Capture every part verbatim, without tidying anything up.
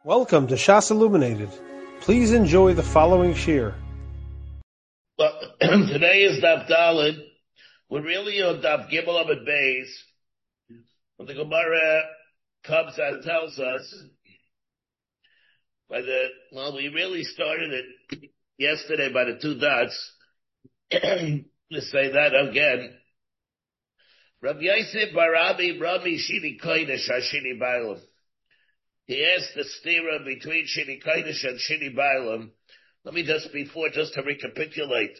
Welcome to Shas Illuminated. Please enjoy the following shir. Well, today is Daf Daled. We're really on Daf Gimel Amud Beis. When the Gemara comes and tells us by the, well, we really started it yesterday by the two dots. To say that again. Rabbi Yosef Barabi Rami Shini Kodesh Hashini Bailam. He asked the stira between Shini Kodesh and Shini Bailam. Let me just, before, just to recapitulate.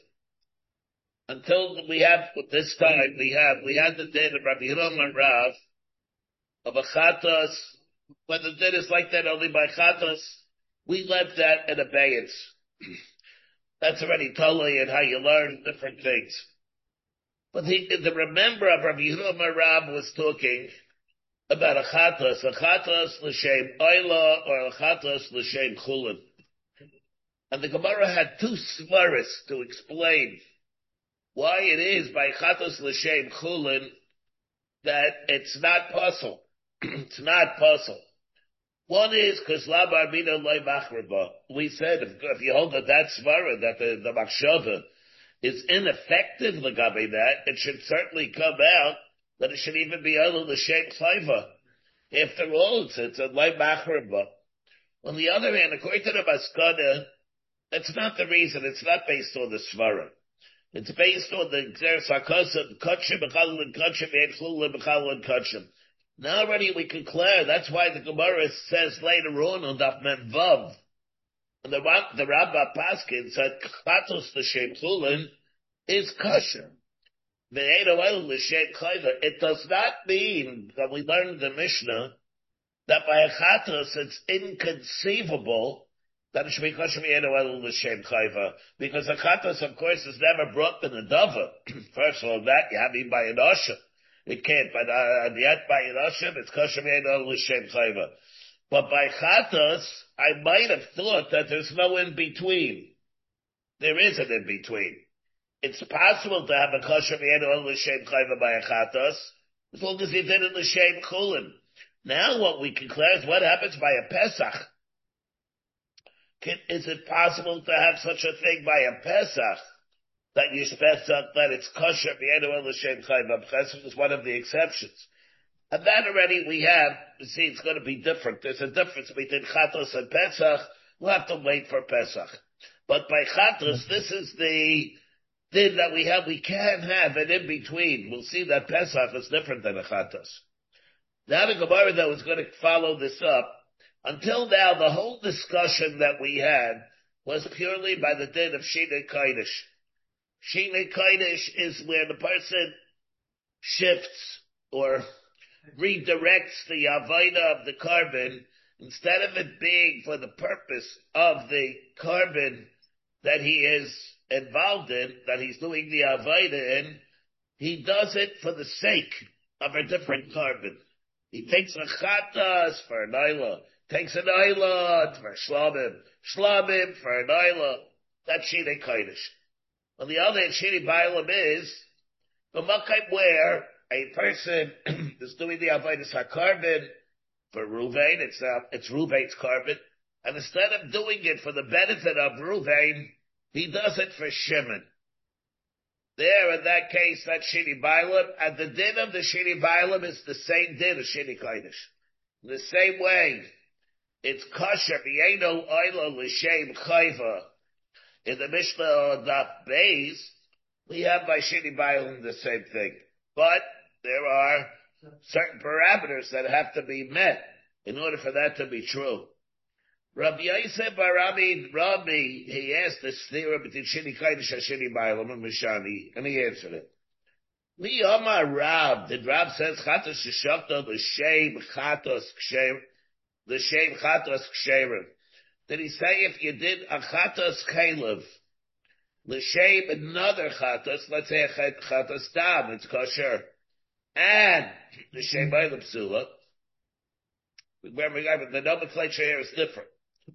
Until we have, this time, we have, we had the din of Rabbi Hiram and Rav, of a chatos, when the din is like that only by chatos, we left that in abeyance. That's already totally in how you learn different things. But the, the remember of Rabbi Hiram and Rav was talking about a chatos, a chatos l'shem oila, or a chatos l'shem chulin. And the Gemara had two svaris to explain why it is by chatos l'shem chulin that it's not puzzle. It's not puzzle. One is because la barbina loy machraba. We said if, if you hold that that svara, that the, the machshava is ineffective legabe that, it should certainly come out that it should even be other l'shem chayva. After all, it's, it's a loy machraba. On the other hand, according to the Maskana, that's not the reason. It's not based on the svara. It's based on the Xer Sarkosim, Kutchim, B'chalul and Kutchim, and Chlul B'chalul and Kutchim. Now already we can clear. That's why the Gemara says later on on Daf Mem Vav, and the, the Rabbah Paskin said, Chatos l'shem Chulin is kosher. V'eino el l'shem chayva. It does not mean that we learned the Mishnah that by a Chatos it's inconceivable that it should be kosher v'eino el l'shem chayva. Because a Chatos, of course, is never brought in a dava. First of all, that you have to by an Osha. It can't, but uh, yet by an Osha, it's kosher v'eino el l'shem chayva. But by Chatos, I might have thought that there's no in between. There is an in between. It's possible to have a kosher v'eino el l'shem chayva by a Chatos, as long as you did it l'shem chulin. Now what we can clear is what happens by a Pesach. Can, is it possible to have such a thing by a Pesach that you Pesach that it's kosher v'eino el l'shem chayva? Pesach is one of the exceptions. And that already we have, you see, it's going to be different. There's a difference between Chatos and Pesach. We'll have to wait for Pesach. But by Chatos, this is the thing that we have. We can have an in-between. We'll see that Pesach is different than a Chatos. Now the Gemara that was going to follow this up, until now the whole discussion that we had was purely by the din of Shinei Kodesh. Shinei Kodesh is where the person shifts or redirects the avodah of the carbon, instead of it being for the purpose of the carbon that he is involved in, that he's doing the avodah in, he does it for the sake of a different carbon. He takes a chatas for an oila, takes an oila for shlabim, shlabim for an oila. That's Shinei Kodesh. On the other hand, Shini Bailam is the makai where a person is doing the avodas hakarbon for Ruvain. It's uh, it's Ruvain's carbon, and instead of doing it for the benefit of Ruvain, he does it for Shimon. There, in that case, that's Shini Bailam, and the din of the Shini Bailam is the same din of Shini Kodesh. In the same way, it's kosher v'yeino oila l'shem chayva. In the Mishnah on Daf Beis, we have by Shini Bailam the same thing, but there are certain parameters that have to be met in order for that to be true. Rabbi Yosef Barami Rabbi, he asked this theory between Shini Kodesh and Shini Bailam and Mishani, and he answered it. Mi Amar Rab, did Rab says Chatos Sheshachta l'shem Chatos Ksher, l'shem Chatos Ksherim. Did he say if you did a Chatos Chaylev, l'shem another Chatos, let's say a Chatos Dam, it's kosher, and the Shem Bailam Psula, remember the nomenclature here is different.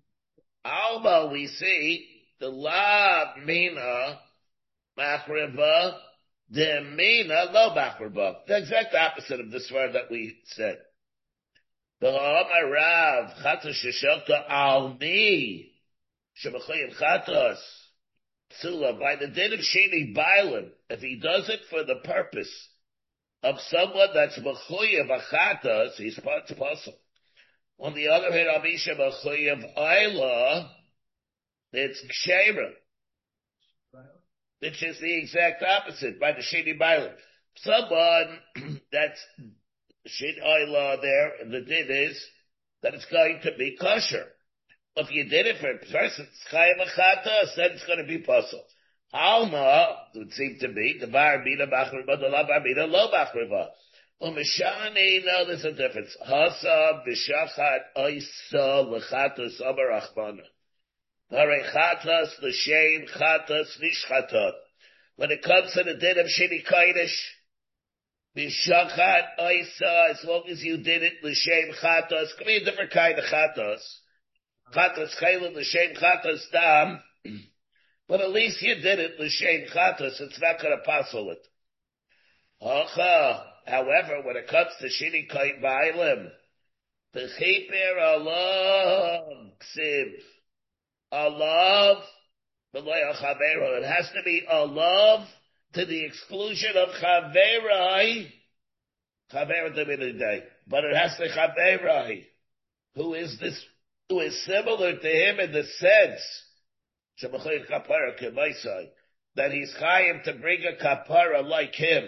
Alma, we see the La Mina Machriba, the Mina Lo Machriba. The exact opposite of this word that we said. The Ha'amar Rav, Chatos Sheshokta al mi, Shemechoyev Chatos, Psula, by the din of Sheni Bailim, if he does it for the purpose of someone that's Mechoyev Achatos, he's possible. On the other hand, Amisha Mechoyev Ayla, it's Ksheira, which is the exact opposite by the Sheni Bailim. Someone that's Shin Ayla there, and the din is that it's going to be kosher. If you did it for a person, Chayim Achatos, then it's going to be puzzle. Alma, it would seem to be, the Bar Bina Bachriba, the La Bar Bina Lo Bachriba. Umeshani, no, there's a difference. Hasa B'Shachat Oisa L'Chatos Amar Achmana. Hare Chatos L'Shem Chatos Nishchatot. When it comes to the din of Sheni Kodesh, B'Shachat Oisa, as long as you did it L'Shem Chatos, could be a different kind of Chatos. Chatos Chayla L'Shem Chatos Dam. But at least you did it L'Shem Chatos, it's not going to puzzle it. Hocha. However, when it comes to Shini Koit Bailim, the Chiper Allah Ksiv, Allah, it has to be Allah to the exclusion of Chaverai, Chaverai the day, but it has to be Chaverai, who is this, who is similar to him in the sense, that he's chayim to bring a kapara like him.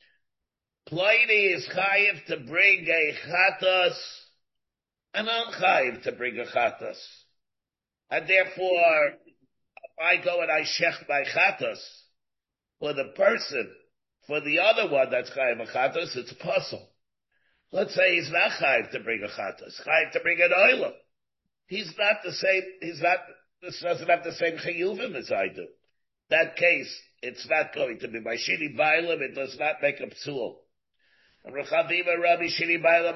Pliny is chayiv to bring a chatas, and I'm chayiv to bring a chatas. And therefore, if I go and I shech my chatas, for the person, for the other one that's chayiv a chatas, it's a puzzle. Let's say he's not chayiv to bring a chatas, chayiv to bring an oilam. He's not the same, he's not, this doesn't have the same chiyuvim as I do. That case, it's not going to be. By shini bailam, it does not make a psul. Rechavima Rabbi Shini Bailam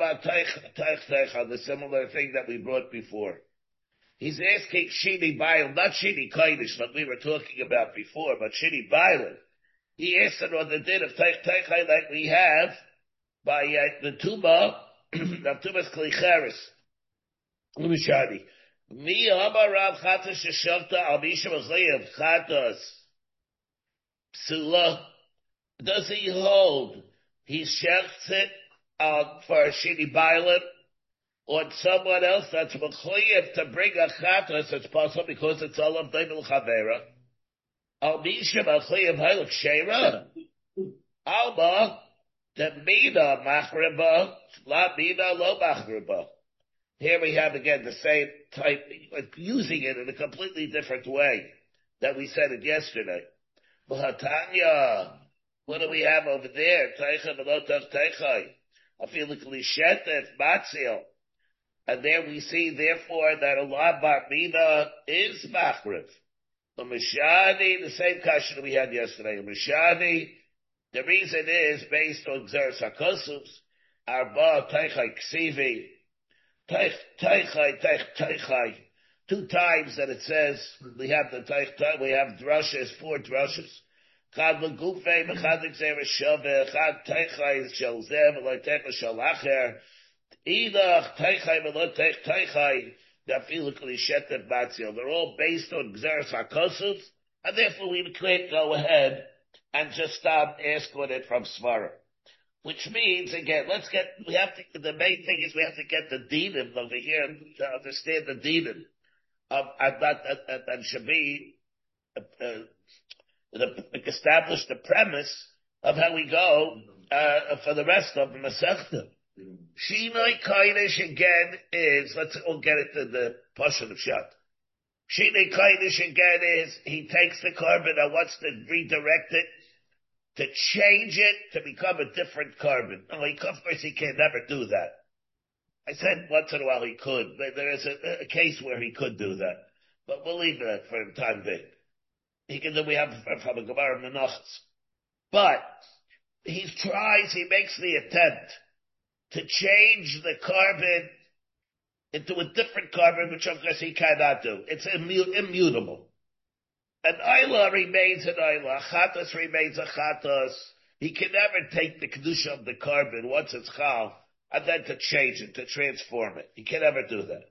on the similar thing that we brought before. He's asking Shini Bailam, not Shini Kodesh, like we were talking about before, but Shini Bailam. He asked it on the din of Teich Teichai like we have by uh, the Tuma, of Tumas Klicheres. Umishadi. Mi Amar Rav Chatas Sheshavta Al Misha Machayev Chatas Psula. Does he hold? He shechts it uh, for a Shini Bailim on someone else that's mechuyev to bring a chatas, it's possible because it's all of David Chavera. Al Misha mechuyev Heilik Sheira. Alma, the Mina Machriba, La Mina Lo Machriba. Here we have again the same type, using it in a completely different way that we said it yesterday. B'hatanya. What do we have over there? Teicha v'lotach teichai. Afilu klishetet matzil. And there we see, therefore, that a la bar mina is machriv. The mishani, the same question we had yesterday. The mishani, the reason is based on Xeris HaKosuvs, arba teichai ksivi, teich, teichai, teich, teichai. Two times that it says, we have the teich, we have drushes, four drushes. Chad l'gufei, mechad l'gzera shaveh, chad teichai shel zeh, v'lo teichai shel acher, idach teichai v'lo teich teichai, d'afilu klishetet batzil. They're all based on Xeris HaKosuvs, and therefore we can't go ahead and just stop ask on it from Svara. Which means, again, let's get, we have to, the main thing is we have to get the dinim over here to understand the dinim of, and that, and should be, uh, The, establish the premise of how we go uh, for the rest of the Masechta. Shinoi Kodesh again is, let's all get it to the Pashan of Shat. Shinoi Kodesh again is, he takes the carbon and wants to redirect it, to change it to become a different carbon. No, he, of course he can never do that. I said once in a while he could, but there is a, a case where he could do that. But we'll leave that for the time being. He can do, we have from a Gemara Menachos. But he tries, he makes the attempt to change the carbon into a different carbon, which of course he cannot do. It's immu- immutable. An Ayla remains an Ayla, a Chatas remains a Chatas. He can never take the Kedusha of the carbon once it's Chal and then to change it, to transform it. You can never do that.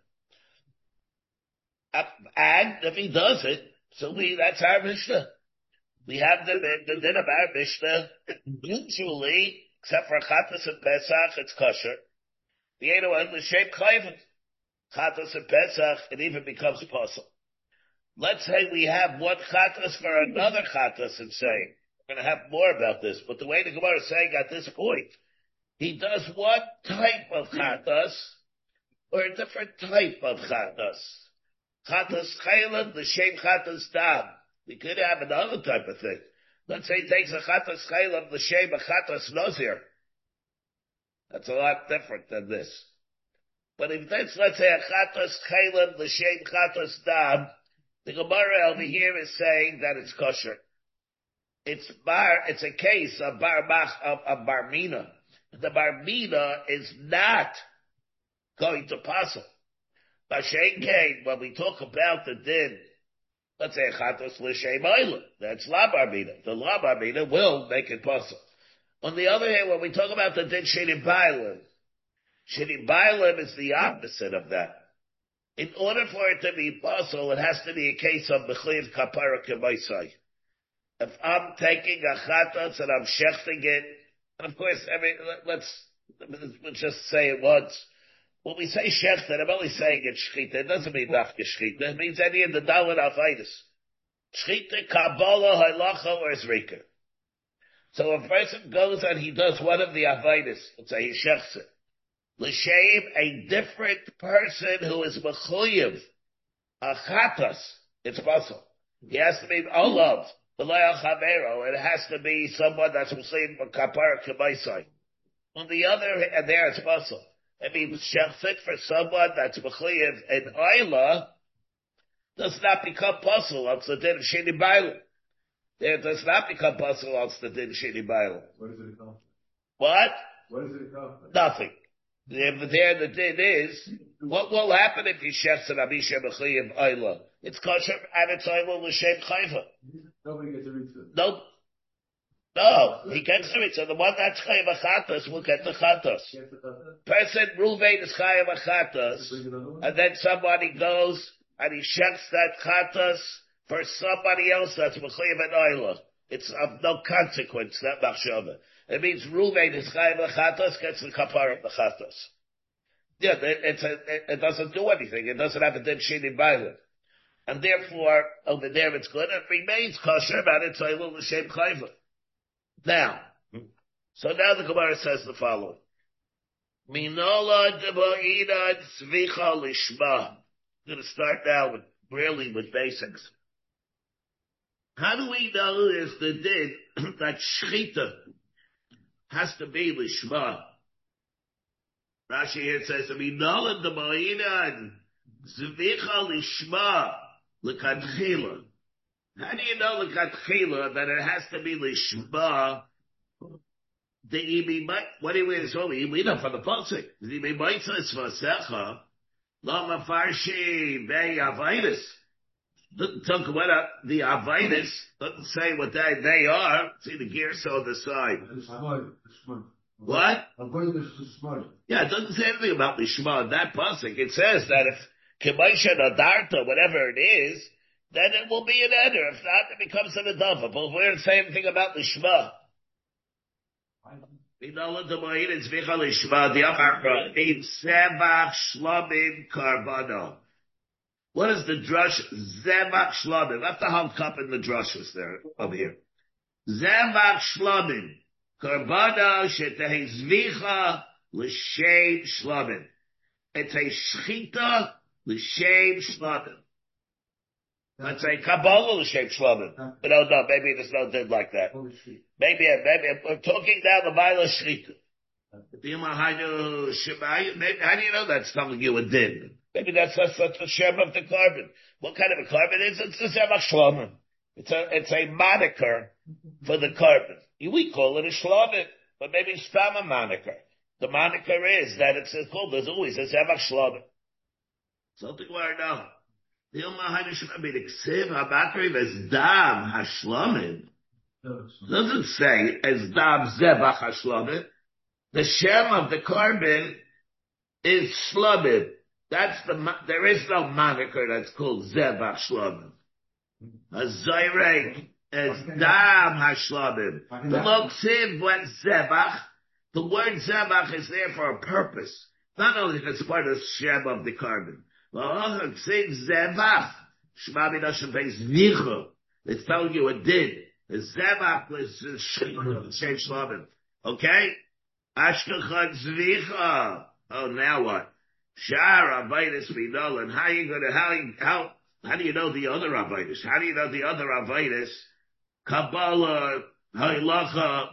And if he does it, so we, that's our Mishnah. We have the, the din of our Mishnah. Usually, except for Chatas and Pesach, it's kosher. The Eino one, the shape chayvin. Chatas and Pesach, it even becomes possible. Let's say we have one Chatas for another Chatas and saying, we're going to have more about this, but the way the Gemara is saying at this point, he does one type of Chatas, or a different type of Chatas. Chatas chaylev, the same Chatas dam. We could have another type of thing. Let's say he takes a Chatas chaylev, the same a Chatas nozir. That's a lot different than this. But if that's, let's say, a Chatas chaylev, the same Chatas dam, the Gemara over here is saying that it's kosher. It's bar, it's a case of bar mach, of, of bar mina. The bar mina is not going to pasul. B'shein kain, when we talk about the din, let's say chatos l'shem oila, that's la bar mina. The la bar mina will make it pasul. On the other hand, when we talk about the din sheni bailim, sheni bailim is the opposite of that. In order for it to be pasul, it has to be a case of b'chliv kapara k'maisai. If I'm taking a chatas and I'm shechting it, and of course, I mean, let's, let's just say it once. When we say shechter, I'm only saying it's shchita. It doesn't mean dafke shchita. It means any of the dalit avayis. Shchita, kabbalah, halacha, or zrika. So a person goes and he does one of the avayis, let's say he shechts it. L'shem, a different person who is mechuyev, a chatas, it's possible. He has to be olav. It has to be someone that's Muslim for kapara k'maisai. On the other hand, there it's possible. I mean, shechit for someone that's mechuyev and oila does not become possible on the din sheni bailim. There does not become possible on the din sheni bailim. What does it accomplish? What? What does it accomplish? Nothing. There, there the din is, what will happen if he shechs an abisha mechuyev oila? It's kosher and it's oila l'shem chayva. Nobody gets a mitzvah. No. No, he gets the mitzvah. The one that's chayav achatas will get the chatas. Person Ruvain is chayav achatas, and then somebody goes and he checks that chatas for somebody else that's mechayav an oila. It's of no consequence, that machshava. It means Ruvain is chayav achatas, gets the kapara of the chatas. Yeah, it, it's a, it, it doesn't do anything. It doesn't have a din sheni bailim. And therefore, over there it's good. It remains kosher, but it's a little l'shem chayva. Now, so now the Gemara says the following. Minola deba'ina tzvicha lishma. I'm going to start now with, really with basics. How do we know is the din that shchita has to be lishma? Rashi here says, Minola deba'ina tzvicha lishma. L'katchila. How do you know l'katchila that it has to be l'shma? The imi might, what do you mean? So we know from the pasuk. The imi might says vasecha lama farshi bei avitis. Doesn't talk about the avitis. Doesn't say what they they are. See the gears on the side. What? Yeah, it doesn't say anything about l'shma in that pasuk. It says that if Kemaisha Nadarta, whatever it is, then it will be an eder. If not, it becomes an adava. But we don't say anything about Lishma. What is the drush? Zevach Shlomim. That's the whole cup in the drushes there, over here. Zevach Shlomim. Karbana shetehe zvicha l'shem Shlomim. It's a shchita l'shem shlamim. Let's say Kabbalah l'shem shlamim. But no, no, maybe there's no din like that. Maybe, maybe we're talking now the Baila shchita. Maybe how do you know that's telling you a din? Maybe that's that's, that's the shem of the carbon. What kind of a carbon is it? It's the zevach shlamim. It's a it's a moniker for the carbon. We call it a shlamim, but maybe it's not a moniker. The moniker is that it's called, there's always a Zevach Shlomo. Something where now. The Ilma Hainish, I mean, Ksiv HaBakri as Dam HaShlomim. Doesn't say as Dam Zevach HaShlomim. The Shem of the carbon is Shlomim. That's the, there is no moniker that's called Zevach Shlomim. A Zayrek is Dam HaShlomim. The Loksiv when Zevach, the word Zevach is there for a purpose. Not only if it's part of Shem of the carbon. Loksiv Zevach. Shmami Nashim pays Nicha. It's telling you it did. The Zevach was Shem Shlomim. Okay? Ashkechad Zvicha. Oh, now what? Shar Abaytis we know, and how you gonna, how, how, how do you know the other Abaytis? How do you know the other Abaytis? Kabbalah, Halacha,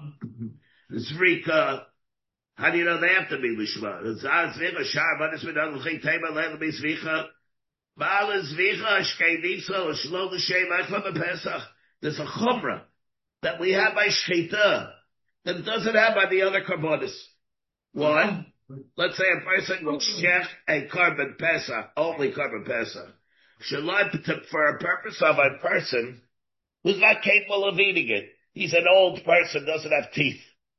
Zrika. How do you know they have to be Lishma? Zah Zvicha, Shar Abaytis we know, L'chei Tema, Leila Be Zvicha. Ba'ala Zvicha, Shkei Nitzo, Shlo L'Shem, Eichva B'Pesach. There's a Chumrah that we have by Shchita that it doesn't have by the other Karbonis. Why? Let's say a person will shech a carbon pesach, only carbon pesach. Shalai, for a purpose of a person who's not capable of eating it. He's an old person, doesn't have teeth.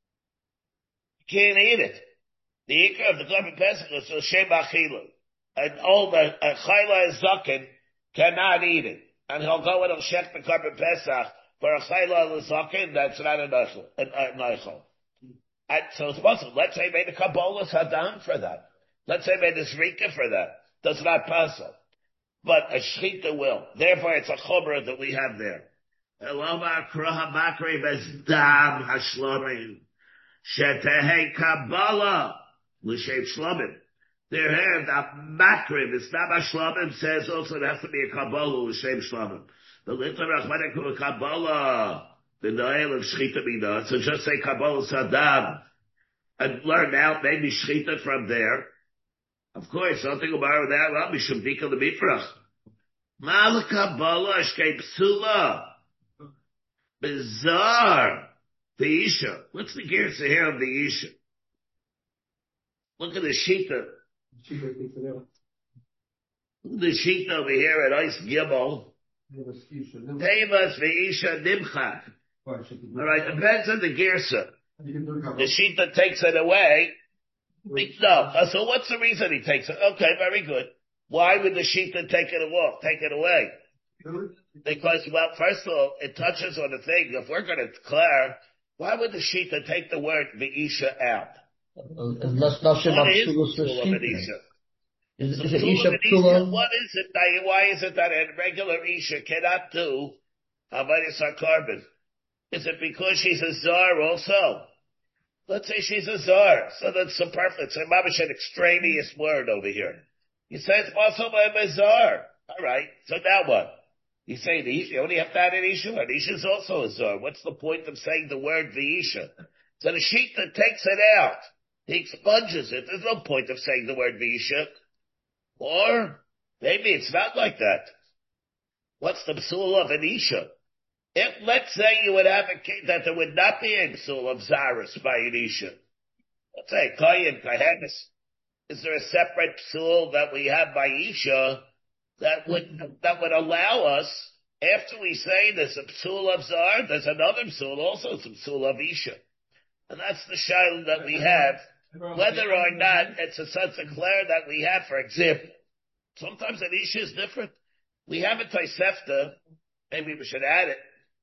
He can't eat it. The ikar of the carbon pesach is a shem achila. An old, a, a chayla zaken cannot eat it. And he'll go and he'll shech the carbon pesach for a chayla zaken, that's not a neichel. A neichel. And so it's possible. Let's say made a Kabbalah Saddam for that. Let's say made a Zrika for that. That's not possible. But a Shchita will. Therefore, it's a Chobra that we have there. Eloma Kroha Makri Bezdam Hashlomin. Shetehe Kabbalah. L'Shem Shlomim. There here, the Makri, the Stam Hashlomin says also it has to be a Kabbalah L'Shem Shlomim. The Little Rachmanik Kabbalah. The Noel of Shchita Mina. So just say Kabbalah Saddam and learn out maybe Shchita from there. Of course, something about that. Well, Mishum Dika the Mifrach. Mal Kabbalah Shkei Psula. Bizarre. The Isha. What's the gears here of the Isha? Look at the Shita. Look at the Shita over here at Ice Gimel. Tevas Ve'isha Nimchak. All right, depends on the girsa. The Shita takes it away. No, so what's the reason he takes it? Okay, very good. Why would the Shita take it away? Take it away? Because, well, first of all, it touches on the thing. If we're going to declare, why would the Shita take the word Ve'isha out? What is Ve'isha? Is, is it Isha Ptula? What is it that, why is it that a regular Isha cannot do Habayis HaKarbon? Is it because she's a Zar also? Let's say she's a Zar, so that's superfluous. So Mabish an extraneous word over here. You say it's also by a Zar. Alright, so now what? You say the Isha, you only have to add an Isha, and Isha is also a Zar. What's the point of saying the word V'isha? So the Shita takes it out. He expunges it. There's no point of saying the word V'isha. Or maybe it's not like that. What's the psul of an Isha? If, let's say, you would have a case that there would not be a psul of Zaris by an Isha. Let's say, Kayin, Kahenis. Is there a separate psul that we have by Isha that would, that would allow us, after we say there's a psul of Zar, there's another psul, also some psul of Isha. And that's the shaila that we have. Whether or not it's a such a clear that we have, for example, sometimes an Isha is different. We have a Taisefta, maybe we should add it.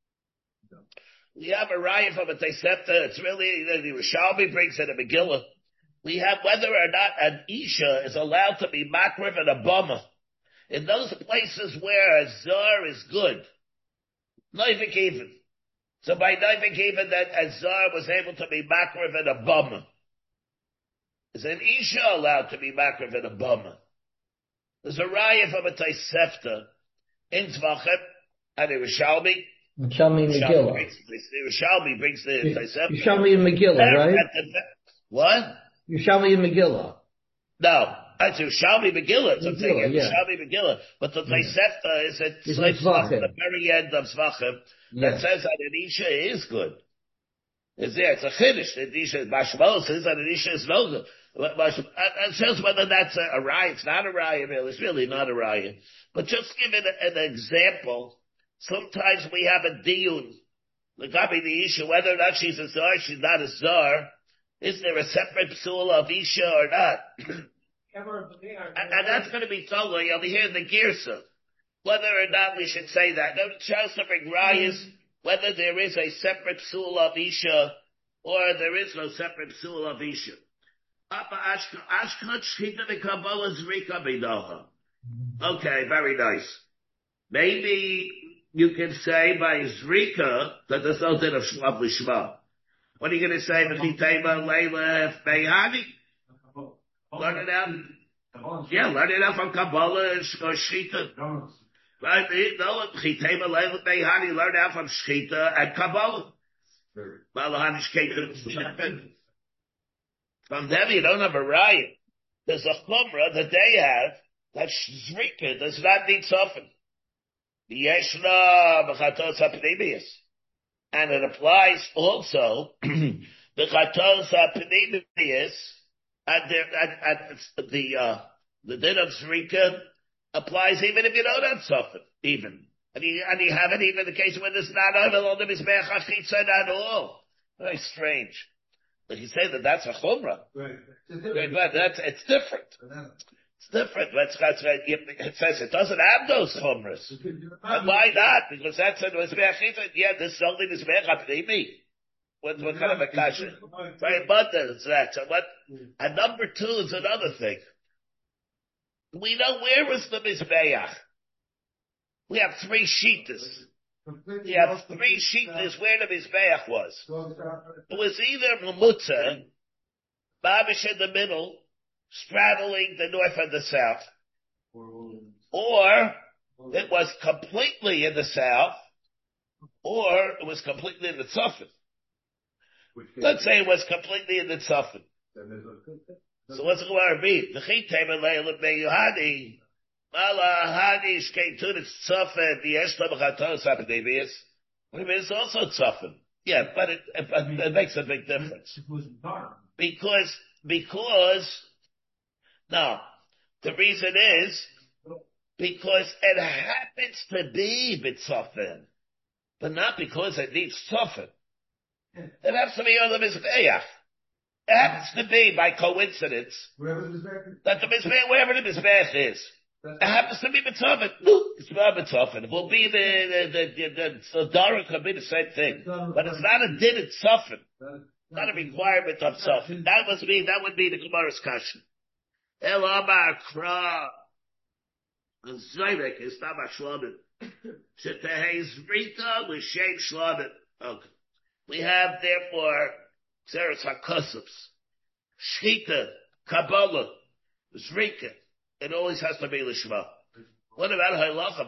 We have a raya from a Taisefta, it's really, the Rishalmi brings it a Megillah. We have whether or not an Isha is allowed to be makriv and a bama. In those places where a Zar is good, Noivik even. So by Noivik even that a Zar was able to be makriv and a bama. Is an Isha allowed to be makriv and a bama? There's a raya from a Taisefta in Tzvachem and a Rishalmi. Rishalmi and Megillah. Rishalmi brings the Taisefta. Rishalmi and Megillah, right? The, what? Rishalmi and Megillah. No, that's Rishalmi Megillah. It's I'm saying yeah. Rishalmi Megillah. But the Taisefta is at It's the very end of Tzvachem yeah. that says that an Isha is good. Is there? It's a chiddush. An Isha is Mashmos says that an Isha is no good. It says whether that's a, a raya. It's not a raya, really. It's really not a raya. But just give it an example. Sometimes we have a diyun, the gabi the issue, whether or not she's a zar, she's not a zar. Is there a separate psul of Isha or not? and, and that's going to be totally over here in the Girsa. Whether or not we should say that. No, shows to bring rayas, whether there is a separate psul of Isha or there is no separate psul of Isha. Okay, very nice. Maybe you can say by Zrika that there's no din of Shlav Lishma. What are you going to say? Mechitema Leila Beyhani? Learn it out. Yeah, learn it out from Kabbalah or Shita. Right? No, Mechitema Leila Beyhani, learn out from Shita and Kabbalah. From them you don't have a riot. There's a chumrah that they have that Zrika does not need soften. Yeshna b'chatos ha'pnimius. And it applies also the chatos ha'pnimius and the, and, and the, uh, the din of Zrika applies even if you don't have soften, even. And you, and you have it even in the case when it's not over on the mizbeach hachitza at all. Very strange. But you say that that's a chumrah. Right. But that's, it's different. It's different. That's, that's, it says it doesn't have those chumras. And why not? Because that's a mizbeach hachitza. Yeah, this is only mizbeach hapnimi. What, what kind of a kasha? Very abundant is that. So what, and number two is another thing. We know where was the mizbeach. We have three sheetas. We have three sheetas where the mizbeach was. It was either mamutza, babish in the middle, straddling the north and the south, or it was completely in the south, or it was completely in the tzafin. Let's say it was completely in the tzafin. So what's the Gemara mean? The chitem le'elim be'yohani. Mala hadish came to the tzafin, the eshla b'chatos ha'pnimius. It's also tzafin. Yeah, but it, it, it makes a big difference. Because, because, no, the reason is, because it happens to be b'tzafin, but not because it needs tzafin. It has to be on the mizbeach. It happens to be, by coincidence, that the mizbeach, wherever the mizbeach is, it happens to be b'tzafin. It's not b'tzafin. It will be the, the, the, the, the, the Dara could be the same thing. But it's not a din in tzafin. Not a requirement of tzafin. That must be, that would be the Gemara's kasha. El Amar Kra. Zayrek is not Shlomit. Shetehei Zrika l'shem Shlomit. Okay. We have, therefore, Xeris HaKosovs, Shchita, Kabbalah, Zrika. It always has to be Lishma. What about Halacha?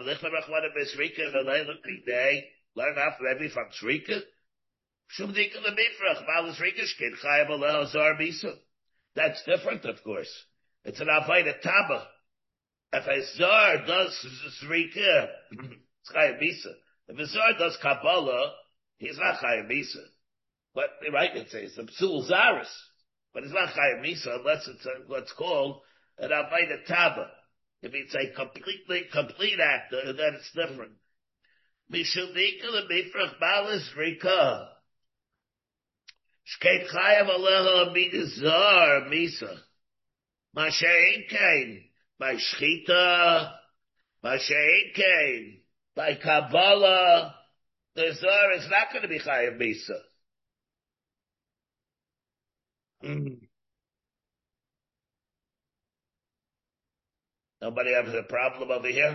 Learn off maybe from Zrika? Shumdika Lemifrach, Mal Zrika, Shkin Chayim Aleh Zar Misa. That's different, of course. It's an Avaida Taba. If a Zar does Zrika, it's Chayim Misa. If a Zar does Kabbalah, he's not Chayim Misa. But, right, it's, it's a Psul Zaris. But it's not Chayim Misa unless it's a, what's called an Avaida Taba. If it's a completely, complete actor, then it's different. Mishumika Lemifrach Malis Rika. Shkeit Chayim Aleha Midizar Misa. Mashein Kain. By Shchita. Mashein Kain. By Kabbalah. The Zar is not going to be Chayim Misa. Mm. Nobody has a problem over here?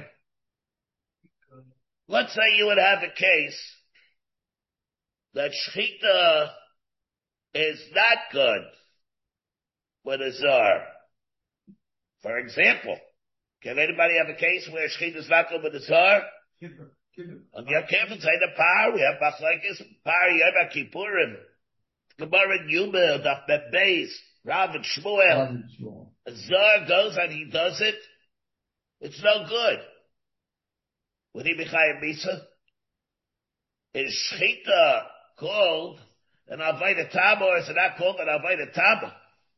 Let's say you would have a case that Shchita is not good with a Zar. For example, can anybody have a case where Shchita is not good with a Zar? On Yom Kippur, say the Par, we have Machlekes, Par, Yom Kippurim, Gemara and Yuma, Daf Mem Beis, Rav and Shmuel. A Zar goes and he does it, it's no good. Would he be Chayim Misa? Is Shchita called an Avaida Taba, or is it not called an Avaida Taba?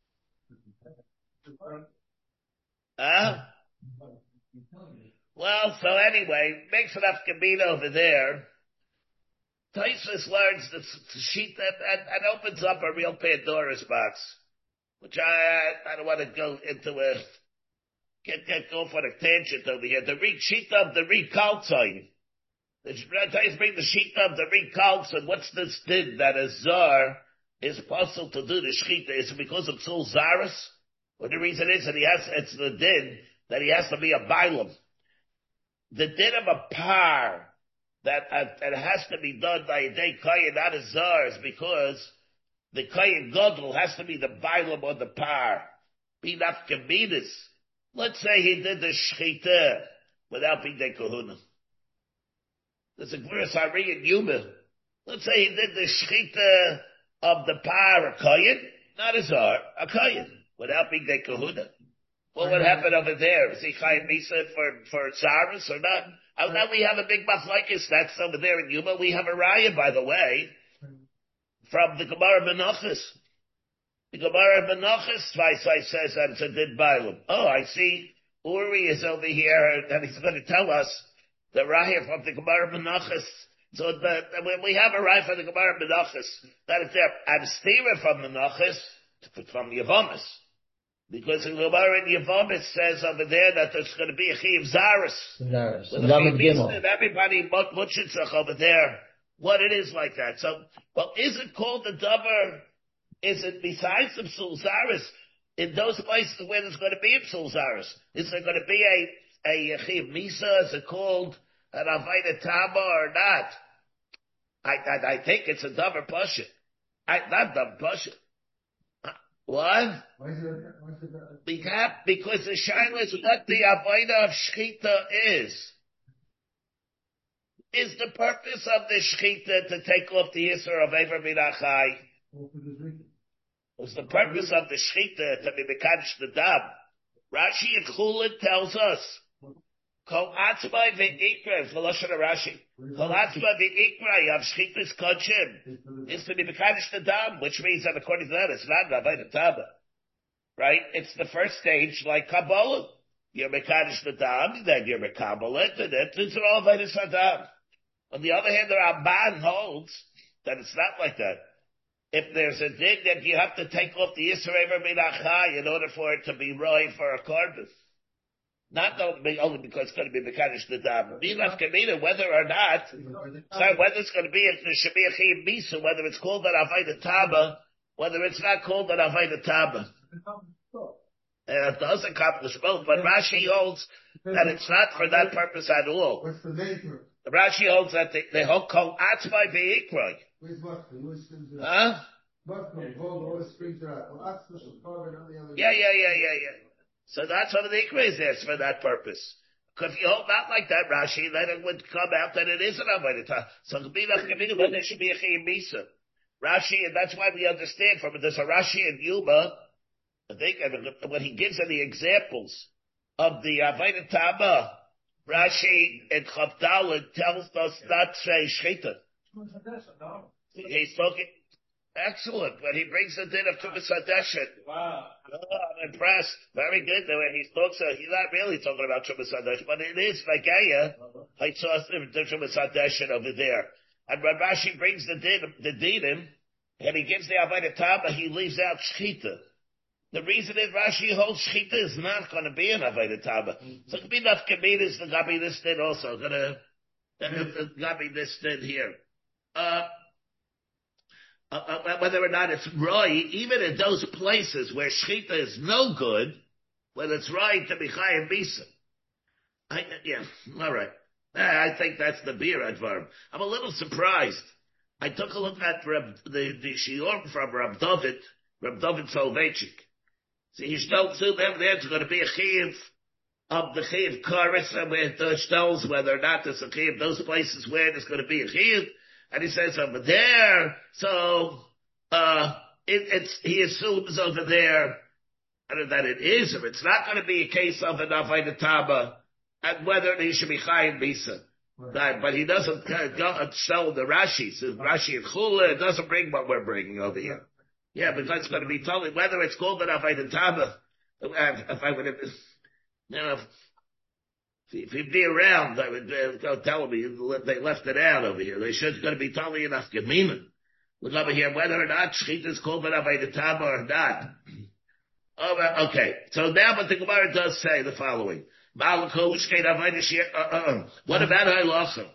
Huh? Well, so anyway, makes enough Kabina over there Taisus learns the sheet that and, and opens up a real Pandora's box, which I I don't want to go into a get get go for a tangent over here. The re sheet of the rekaltzine. The Taisus bring the sheet of the rekaltzine. What's this din that a zar is possible to do the shechita? Is it because of tzul zaris? Well, the reason is that he has, it's the din that he has to be a bailam. The din of a par that, uh, that has to be done by a day kayin, not a zar, is because the kayin gadol has to be the bailam on the par. Be nafkamidas. Let's say he did the shechita without being the kahuna. There's a Gvuras Hari in Yuma. Let's say he did the shechita of the par, a kayin, not a zar, a kayin, without being the kahuna. What would happen over there? Is he chayim misa for, for zaris or not? Oh, now we have a big machlokes. That's over there in Yuma. We have a raya, by the way, from the Gemara Menachos. The Gemara Menachos Tvaisai says that it's a din bailam. Oh, I see. Uri is over here, and he's going to tell us the raya from the Gemara Menachos. So the, when we have a raya from the Gemara Menachos, that it's there. Abstira from Menachos, from Yevomis. Because the Gemara in Yevomis says over there that there's going to be a chiv zaris. Zaris. And everybody mutchitzach over there, what it is like that. So, well, is it called a davar? Is it besides the psul zaris, in those places where there's going to be a psul zaris? Is there going to be a, a chiv misa? Is it called an avaida tama or not? I, I, I think it's a davar pasha. I, not davar pasha. What? Why is it, why is it, Because, because the shaila is what the avodah of shechita is. Is the purpose of the shechita to take off the yisur of Ever Minachai? Was the purpose of the shechita to be mekadosh the dam? Rashi and Chulin tells us, Kol atzmai ve'ikra, v'loshen Rashi. Kol atzmai ve'ikra, of shechita's kodshim, is to be mekadosh the dam, which means that according to that, it's not an avodah tama. Right? It's the first stage like Kabbalah. You're mekadosh the dam, then you're mekabolet, and then it's all avodah sadam. On the other hand, the Ramban holds that it's not like that. If there's a din that you have to take off the yisur ever minachai in order for it to be roy for a korban. Not only, only because it's going to be mekadosh the dam. Milaf kamina, whether or not, sorry, whether it's going to be, there should be a chiyuv misa, whether it's called an avodah tama, whether it's not called an avodah tama. And it does accomplish both, but Rashi holds that it's not for that purpose at all. what's the nature? Rashi holds that they, they hold called atzmai ve'ikroi. Where's what? Where's the, Huh? what? Hold all the springs are out. Well, that's the carbon on the other. Yeah, yeah, yeah, yeah, yeah. So that's what the ikra is there for that purpose. Because if you hold not like that, Rashi, then it would come out that it is an avodah tama. So there should be a chiyuv misa. Rashi, and that's why we understand from it. There's a Rashi in Yuma. I think when he gives any examples of the avodah tama, Rashi in Chavdalin tells us not say shchita. He's talking excellent when he brings the din of Tumas Hadeshet. Wow, oh, I'm impressed. Very good. The way he talks, uh, he's not really talking about Tumas Hadeshet, but it is Vagaya. I saw the Tumas Hadeshet over there. And when Rashi brings the din, the dinim, and he gives the avodah tama, he leaves out shchita. The reason is Rashi holds shchita is not going to be an avodah tama. So it could be enough comedians that got me this din also. Gonna, got me this din here. Uh, uh, uh, whether or not it's right, even in those places where shchita is no good, when it's right to be chayim misa. I, yeah, all right. I think that's the beer advarm. I'm a little surprised. I took a look at Reb, the, the shiur from Reb David, Reb David Soloveitchik. See, he's told to them there's going to be a chiyuv of the chiyuv kares, and where it tells whether or not there's a chiyuv, those places where there's going to be a chiyuv. And he says over there, so, uh, it, it's, he assumes over there that it is, or it's not going to be a case of an avodah tama, and whether he should be chayim misa. Right. But he doesn't uh, go, show the Rashi. So Rashi and Chula, it doesn't bring what we're bringing over here. Yeah, because it's going to be totally, whether it's called an avodah tama, if I would have, you know, If he'd be around, I would uh, go tell me they left it out over here. They should going to be totally enough geminen. Look over here, whether or not shchita is called by the tama or not. Oh, okay, so now what the Gemara does say the following. What about halacha?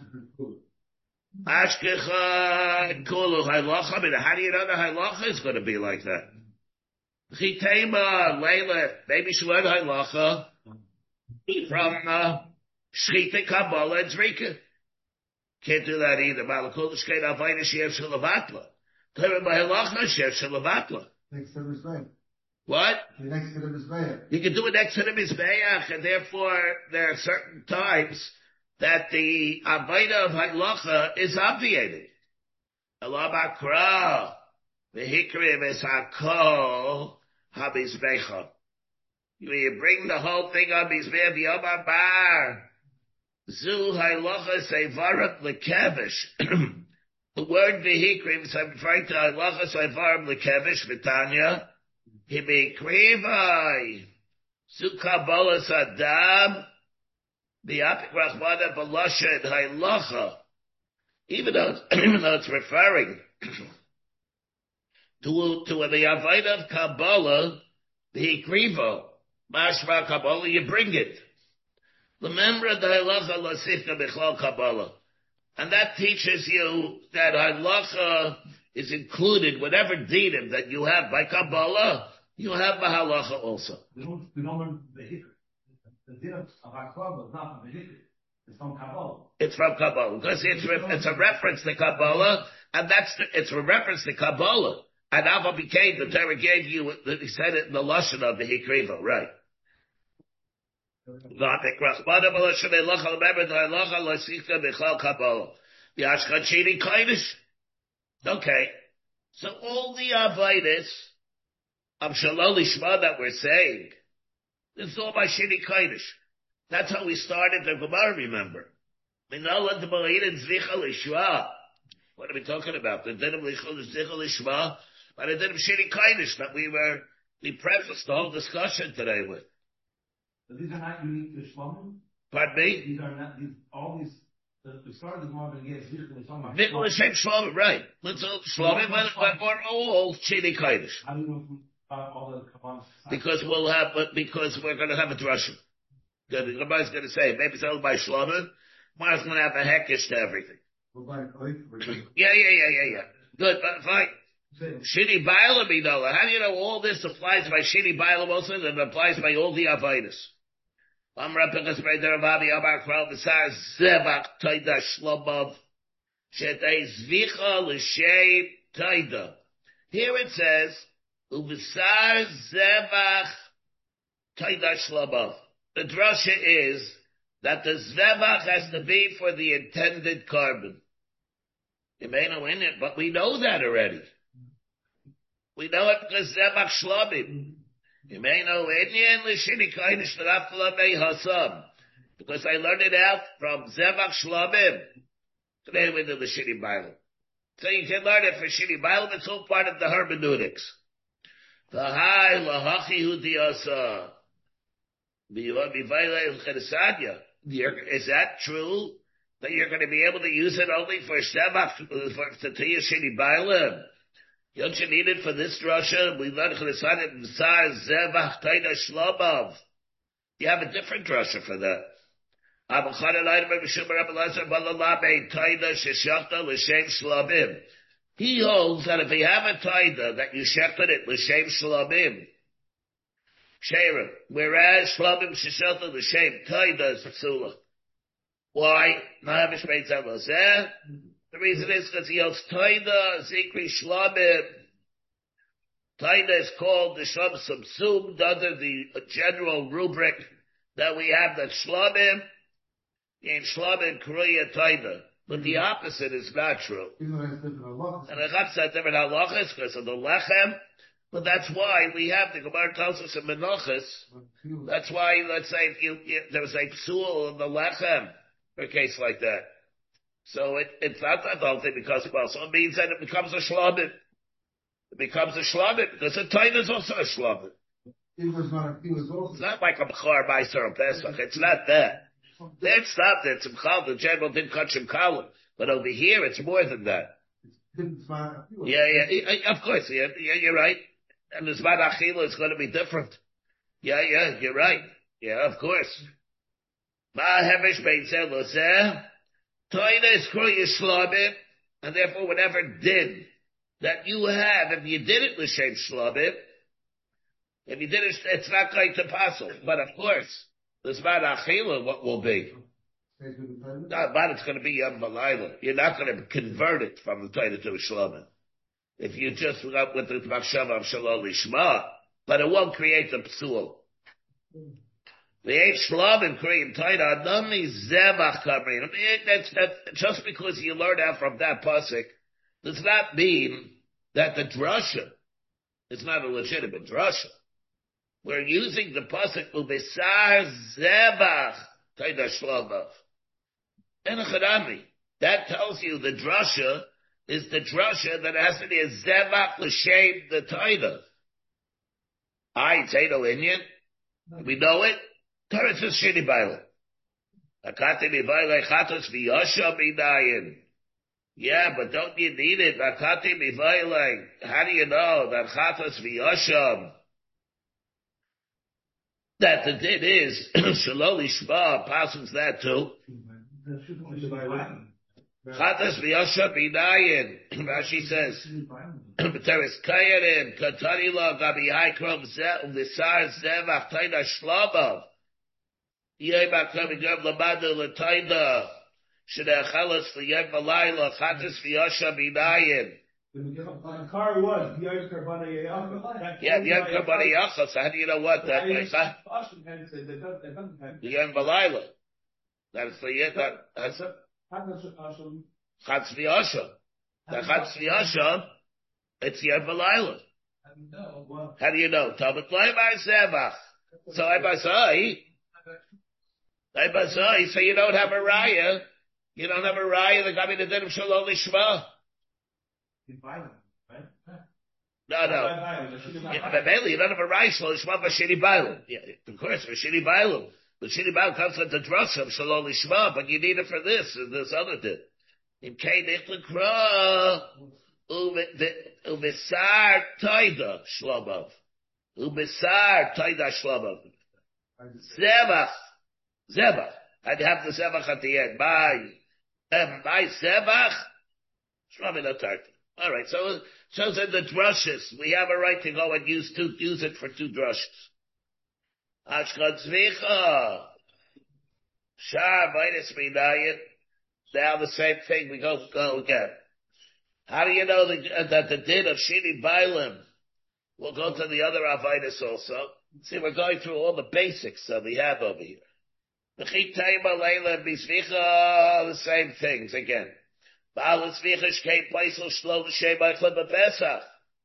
Ashkecha kulu halacha. I mean, how do you know the halacha is going to be like that? Chitema leila, maybe she learned halacha from uh, shchita kabbalah and zrika. Can't do that either. Malakul shkein avayna shev shalavatla. Tell by halacha shev shalavatla. Next to the Mizbeach. What? Next to the Mizbeach. You can do it next to the Mizbeach, and therefore there are certain times that the Avaida of Halacha is obviated. Allah Bakra, V'hikrim es hakol ha-Mizbecha. You bring the whole thing on Mizbeach, Yom Bar. Zu Halacha Seivarim Lekevish. The word V'hikrim is referring to Halacha Seivarim Lekevish, V'tanya. Himikrivai, Sukabolas Adam, the Apik Rachmana Balashad Hailacha, even though, even though it's referring to, to the Avaida of Kabbalah, the Hikrivo, Mashra Kabbalah, you bring it. Remember the Hailacha Lasifka Bichlal Kabbalah. And that teaches you that Hailacha is included, whatever dinim that you have by Kabbalah, you have the halacha also. We don't, we don't learn the hikr. The din of Hakabbalah is not from the hikr. It's from Kabbalah. It's from Kabbalah. Because it's, re- it's a reference to Kabbalah, and that's the, it's a reference to Kabbalah. And Ava became, the Torah gave you, he said it in the Lashon of the Hikriva, right? Okay. So all the Avitis of Shalol Lishma that we're saying, this is all by Shini Kodesh. That's how we started the Gemara, remember. What are we talking about? The din of Zichel Lishma, but the din of Shini Kodesh that we were, we prefaced the whole discussion today with. But these are not unique to Shlamim? Pardon me? These are not, these, all these, the, we started the Gemara and yes, Zichel Lishma. Zichel Lishma, Shlamim, right. Let's all, Shlamim, but we're all Shini Kodesh. How do you know all the Kabbalah? Because we'll have, because we're going to have a drushim. The Gemara is going to say, maybe it's all by Shlomo. Tomorrow's going to have a heckish to everything. Yeah, yeah, yeah, yeah, yeah. Good, but fine. Shini Bailam, Inola. How do you know all this applies by Shini Bailam also, and it applies by all the Avaidus? Amra Pikas Breidaravavi, Amar Kral, Besar Zevach, Taida Shlomov, Shetei Zvicha, L'Shem, Taida. Here it says, Ubesar Zevach Taida Shlomov. The drasha is that the Zvevach has to be for the intended carbon. You may know in it, but we know that already. We know it because Zevach Shlomim. You may know Inyan L'Shini Kainish L'Rafla Mei Hasam. Because I learned it out from Zevach Shlomim. Today we do the Shini Bible. So you can learn it for Shini Bible. It's all part of the hermeneutics. V'hai lahachi hu diyasa. Is that true? That you're going to be able to use it only for Shemach, for Tiyah Shini Bailim? Don't you need it for this drasha? We learned Chesed in Sar Zevach Taida Shlomav. You have a different drasha for that. He holds that if you have a taida, that you shechted it l'shem shlomim, sherim, whereas shlomim shechted l'shem taida is psula. Why? The reason is because he holds taida zikri shlomim. Taida is called the shlom subsumed under the general rubric that we have that shlomim in shlomim kruya taida. But the opposite is not true. And the Chaf said different halachas because of the lechem, but that's why we have the Gemara tells us in Menachos. That's why, let's say, if you, if there was a psul in the lechem, for a case like that. So it, it's not that whole thing because, well, so it means that it becomes a shlomim. It becomes a shlomim because the taina is also a shlomim. It's not like a b'char ma'aser on Pesach. It's not that. That stopped at Tzimchal. The general didn't cut Shimchalim. But over here, it's more than that. Yeah, yeah, yeah, of course. Yeah, yeah, you're right. And the Zman Achila is going to be different. Yeah, yeah, you're right. Yeah, of course. Ma Hemesh Bein Zeh Lo Zeh. Toina is Kruya Shlomim. And therefore, whatever din that you have, if you did it l'shem Shlomim, if you did it, it's not going to passel. But of course, the Zman Achila, what will be? No, but it's going to be Yom Balayla. You're not going to convert it from the Torah to a Shlomim. If you just went with the Machshava of Shalom Lishma, but it won't create the Psul. The eight Shlomim create Torah, Nami Zevach Kamrin. That's, that's, just because you learn out from that pasuk does not mean that the drasha is not a legitimate drasha. We're using the pasuk Ubesar Zevach Torah Shlomim. Enochanami. That tells you the drasha is the drasha that has to be a zevach l'shem the taina. I taino inyan. We know it. Teretz is shini baila. Akati mi baila chatos v'yosha minayin. Yeah, but don't you need it? Akati mi baila. How do you know that chatos v'yosha? That the din is shaloli shma passes that too. Chatas v'yosha b'nayin. Rashi says, "B'teres kayanim katani lo gabi haykrom zeh u'lisar zevach taina shlomo yei makam yom lamadu l'taina shenechalas l'yem v'layla chatas v'yosha b'nayin." The car was Yom Karbana Yachal. Yeah, Yom Karbana Yachal. So how do you know what that is? Yom v'layla. That's the yet that that's it. Chatz v'yosha. The Chatz v'yosha, it's Yom v'layla. How do you know? Talmud loymar zevach. So Ebazai, Ebazai. So you don't have a raya. You don't have a raya. The Gabi the din of Shalom Lishma. No, no. Yeah, but mainly you don't have a raya Shalom Lishma for Shini Bailu. Yeah, of course for Shini Bailu. The Shini Bailu comes with the drasha of Shalom Lishma, but you need it for this and this other din. In Kainich L'Kra, U'Besar Toida Shlomov. U'Besar Toida Shlomov. Zevach. Zevach. I'd have the Zevach at the end. By, um, by Zevach. Shlomi no tarta. All right, so, so in the drushes, we have a right to go and use two, use it for two drushes. Ashkot Zvicha. Shar minus Minayin. Now the same thing, we go, go again. How do you know the, uh, that the din of Shini Bailim will go to the other Avaidus also? See, we're going through all the basics that we have over here. The Chitayim Alayla and Bizvicha, the same things again. Ba'al Zvicha Shkei Paisel Shlo L'Shem Eichel B'Pesach.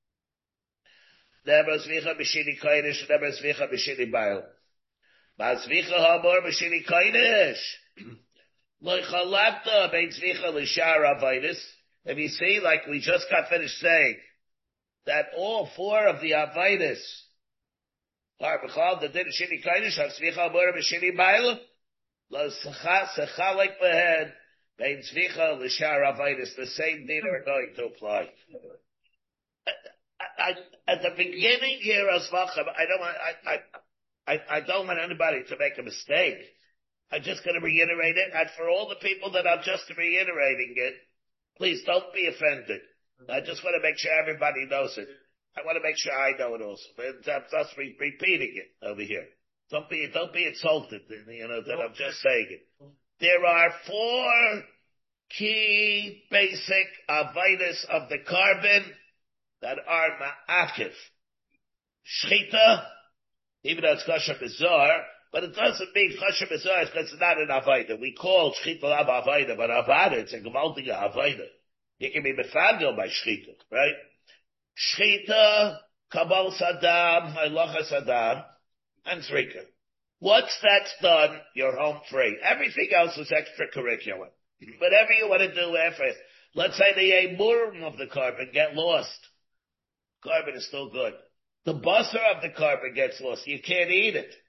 Never Zvicha B'Shini Kodesh, never Zvicha B'Shini Bailim. Ba'al Zvicha Hamor B'Shini Kodesh. Loichalakta Bein Zvicha L'Shar Avaidus. If you see, like we just got finished saying, that all four of the Avaidus are B'chal, the din of Shini Kodesh, have Zvicha Hamor B'Shini Bailim. Lo Sechalek Behed. Bein Zvicha L'Shar Avaidus, the same din are going to apply. I, I, at the beginning here, as Vachem, I don't want, I, I, I, I don't want anybody to make a mistake. I'm just going to reiterate it, and for all the people that I'm just reiterating it, please don't be offended. I just want to make sure everybody knows it. I want to make sure I know it also. I'm just re- repeating it over here. Don't be, don't be insulted, you know, that I'm just saying it. There are four key basic avodas of the carbon that are ma'akiv. Shchita, even though it's kosher bizarre, but it doesn't mean kosher bizarre because it's not an avodah. We call shchita lab avodah, but avodah, it's a gewaltige avodah. You can be mefagel by shchita, right? Shchita, kabal sadam, halacha sadam, and zrika. Once that's done, you're home free. Everything else is extracurricular. Whatever you want to do after, let's say the emurim of the carbon get lost. Carbon is still good. The busser of the carbon gets lost. You can't eat it.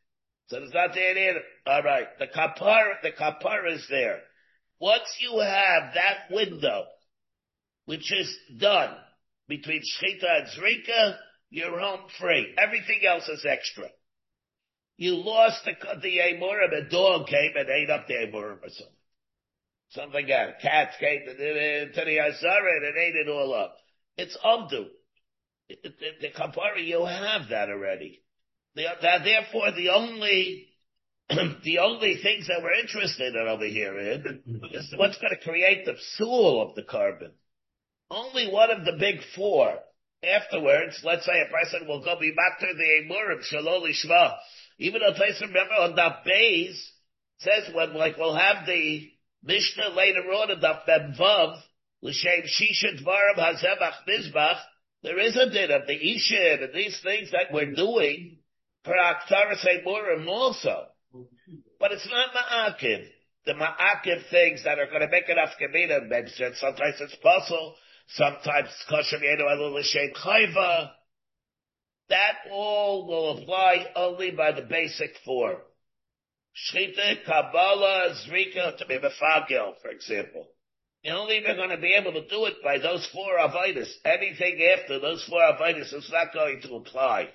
So it's not there either. All right. The kapara, the kapara is there. Once you have that window, which is done between shchita and zrika, you're home free. Everything else is extra. You lost the, the emurim, a dog came and ate up the emurim or something. Something like that. Cats came to the, to the azara and ate it all up. It's umdu. The, the, the kapara, you have that already. The, that, therefore, the only, the only things that we're interested in over here in is what's going to create the psul of the carbon. Only one of the big four. Afterwards, let's say a person will go be back to the emurim, shalol lishma. Even though place, remember on Daf Beis says when, like, we'll have the Mishnah later on in Daf Mem Vav, l'shem shisha dvarim hazebach mizbach, there is a din of the Ishin and these things that we're doing for Aktaras emurim also. But it's not ma'akiv. The ma'akiv things that are going to make it afkamina mentioned, sometimes it's puzzle, sometimes kosher yenu alu l'shem chayva. That all will apply only by the basic four. Shchita, Kabbalah, Zrika, to be Mefagel, for example. You're only even going to be able to do it by those four avodas. Anything after those four avodas is not going to apply.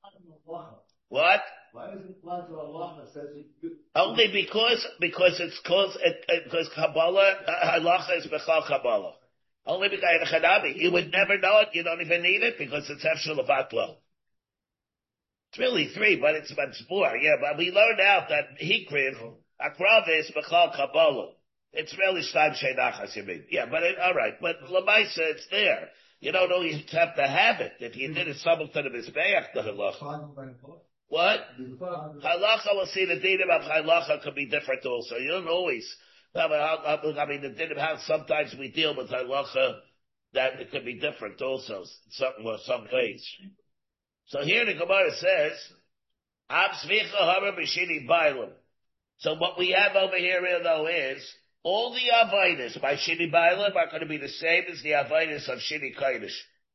What? Why does it apply to Allah that says you... Only because, because it's cause, it, it, because Kabbalah, halacha is Bechal Kabbalah. Only because you would never know it, you don't even need it, because it's Efshel Avatlo. It's really three, but it's, but it's four. Yeah, but we learned out that Hikriv, Akrav is Bechal Kabbalah. It's really Shtaim Sheinachas, you mean. Yeah, but it, alright, but Lamaisa, it's there. You don't always have to have it. If you did it something to the Mizbeach, the halacha. What? Halacha, we'll see the din about halacha could be different also. You don't always, I mean, the din about sometimes we deal with halacha that it could be different also, some, some ways. So here the Gemara says, Ab Svicha Hara B'Shini Bailam. So what we have over here though is, all the Avaitis by Shini Bailam are going to be the same as the Avaitis of Shini Kodesh.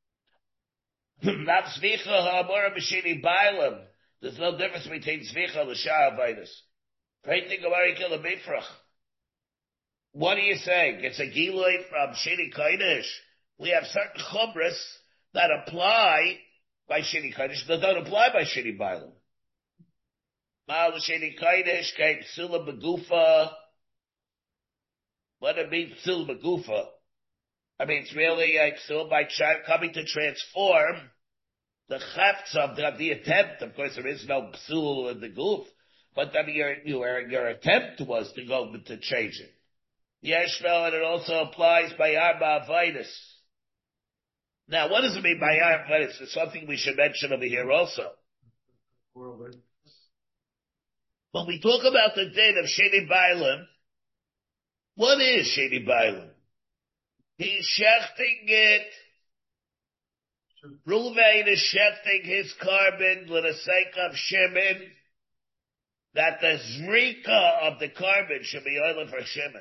Ab Svicha Hara B'Shini Bailam. There's no difference between Zvicha and L'Shah Avaitis. Great thing Gemara kill a Bifrach. What are you saying? It's a Giloi from Shini Kodesh. We have certain Chumras that apply by Shini Kodesh, that don't apply by Shini Bailam. Mal Shini Kodesh came Psula Begufa. What it mean Psula Begufa? I mean, it's really a Psula by coming to transform the chefts of the, of the attempt. Of course, there is no Psul in the goof, but I mean, your, your, your attempt was to go to change it. Yeshvel, and it also applies by Arba Avaitis. Now, what does it mean by Arba Avaitis? It's something we should mention over here also. When we talk about the din of Sheni Bailam, what is Sheni Bailam? He's shechting it. Ruvain is shechting his carbon for the sake of Shimon, that the zrika of the carbon should be oil for Shimon.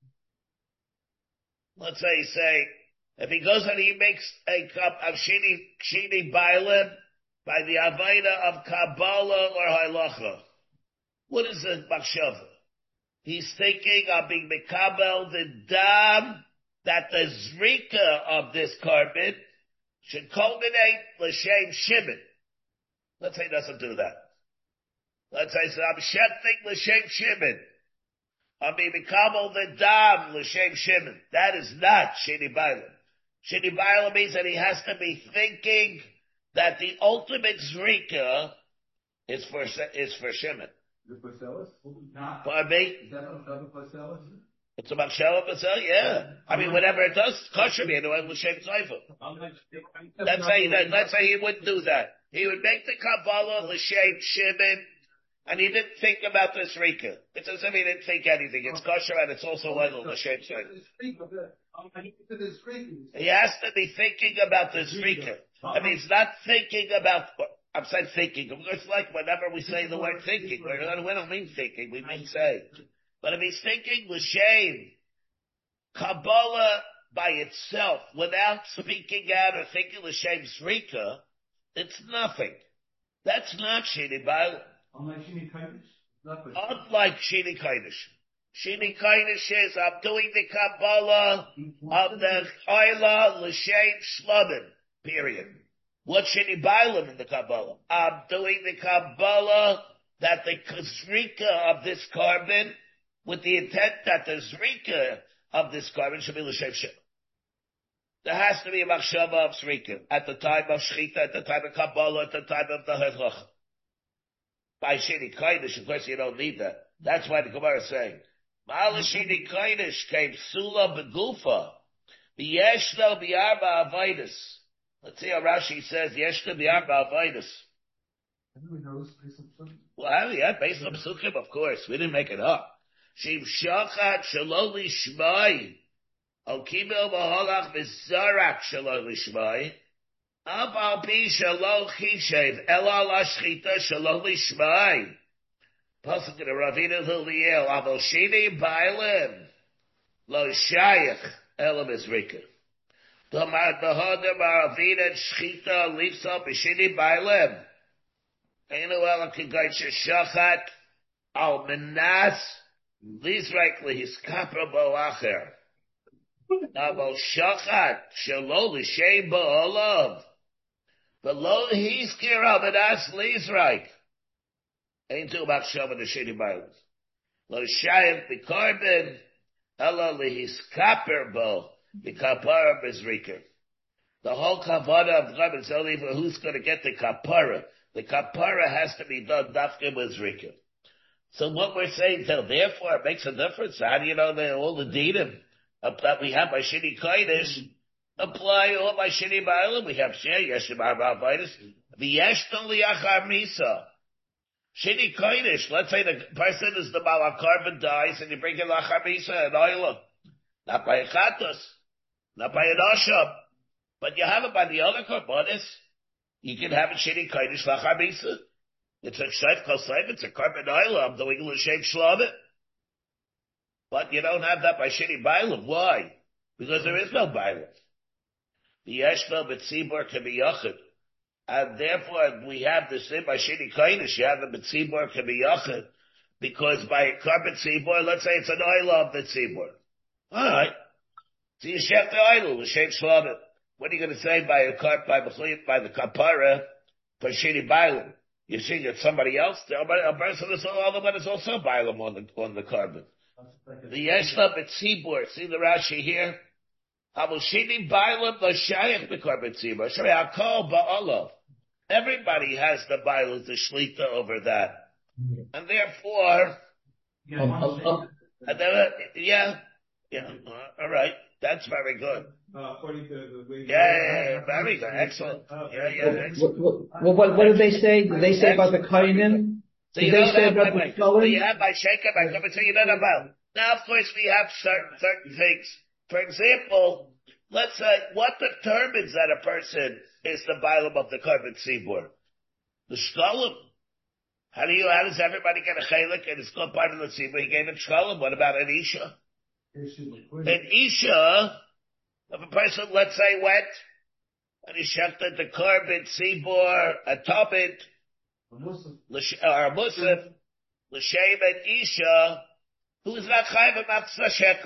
Let's say, say, if he goes and he makes a cup of Shini, Shini Bailam by the Avaida of Kabbalah or Halacha, what is the Machshava? He's thinking of being Mekabel the Dam, that the zrika of this carbon should culminate l'shem Shimon. Let's say he doesn't do that. Let's say, so I'm shechting l'shem Shimon. I'm being Mekabel the Dam l'shem Shimon. That is not Shini Bailam. Shini Bailam means that he has to be thinking that the ultimate zrika is for, is for Shimon. Is it for sellers? Not. Pardon me? Is that for sellers? It's a Machshava Basel, yeah. I mean, whenever it does, kosher me, anyway, with Shem Tzaifa. Let's say, that, let's say he wouldn't do that. He would make the Kabbalah, L'Shem Shimon, and he didn't think about this Rika. It's as if he didn't think anything. It's kosher and it's also oil, L'Shem Tzaifa. He has to be thinking about this Rika. I mean, he's not thinking about, I'm saying thinking. It's like whenever we say the word thinking, we don't mean thinking, we mean saying. But if he's thinking l'shem, Kabbalah by itself, without speaking out or thinking l'shem zrika, it's nothing. That's not Shini Bailam. Unlike Shini Kaidish? Not good. Unlike Shini Kodesh. Shini Kodesh is, I'm doing the Kabbalah of the Chayla L'Shem Shlomin, period. What Shini Bailam in the Kabbalah? I'm doing the Kabbalah that the Zrika of this carbon, with the intent that the Zrika of this carbon should be L'Shem Shem. There has to be a Machshava of Zrika at the time of Shchita, at the time of Kabbalah, at the time of the Hechach. By Shini Kodesh, of course you don't need that. That's why the Gemara is saying, Ma'ala Shini Kodesh came Sula Begufa, B'yeshno B'yarba Avaydis. Let's see how Rashi says, Yeshno B'yarba Avaydis. Well, yeah, based on Psukim, of course. We didn't make it up. Shim Shachat Shaloli Shmai, Okimel B'holach V'zarak Shaloli Shmai, Abal Pi Shalol Chishev, Ela La Shchita Shaloli Shmai. Pasuk in Ravina Liliel, Abel Shini Bailim, Lo Shayach, Ela Mizrika. Tomar Behodim Ravina Shchita Lifsa B'Shini Bailim. Einu Ela Kigait Shachat, Al Menas, Lizrak Lihis Kapra Boacher. Abel Shachat, Shalol Shem Ba'olav. Below Hiskir Al Menas Lizrak. Ain't too about shoving the shitty violence. Lo shayim the carbon, ella lihis kaper bo, the kapara bezrika. The whole kavana of Chab is only for who's going to get the kapara. The kapara has to be done dafka bezrika. So what we're saying, so therefore it makes a difference. How do you know that all the dinim that we have by shitty kodesh apply all by shitty violence? We have share yeshim arba vitis. V'yeshton liachar misa. Shini Kodesh, let's say the person is the Malakarbon dies and you bring in Lachamisa and Oila. Not by a Chatos, not by an Ashab. But you have it by the other Karbonis. You can have a Shini Kodesh Lachamisa. It's a Shaif Kosayim, it's a Carbon Oila. I'm doing L'Shem Shlomit. But you don't have that by Shini Bailam. Why? Because there is no Bailam. The Yeshno B'tzibor can be Yachid. And therefore, we have the same by Shini Kodesh. You have the B'tzibor can be Yachid. Because by a carbon Tzibor, let's say it's an oil of the Tzibor. Alright. So you shech the oil, the Shem Shlomit. What are you going to say by a carp, by, by the Kapara, for Shini Bailam? You see that somebody else, a person is all the one is also Bailam on the, on the carbon. The Yeshla B'tzibor, see the Rashi here? Hamushini Bailam l'shayach b'karbon tzibur. Sorry, Hakol ba'olav. Everybody has the Bailam, the shlita over that, and therefore, Um, um, um, and then, yeah, yeah, uh, all right, that's very good. Uh, according to the way. Yeah, yeah, yeah, very good, excellent. Yeah, yeah, what, excellent. what, what, what, what did they say? Did they say about the Kainim? So Did you they know say that, about by the the way. So Kohen? you have by Shaker, by Kohen, so you know about. Now, of course, we have certain, certain things. For example, let's say, what determines that a person is the Bailam of the carbon seaboard? The Shkolim. How do you, how does everybody get a chalik and it's called part of the seaboard? He gave it Shkolim. What about an Isha? An Isha, if a person, let's say, went and he shechted the carbon seaboard, a tobit, or a Musaf, l'shem and Isha, who is not chayv a matzah shekel.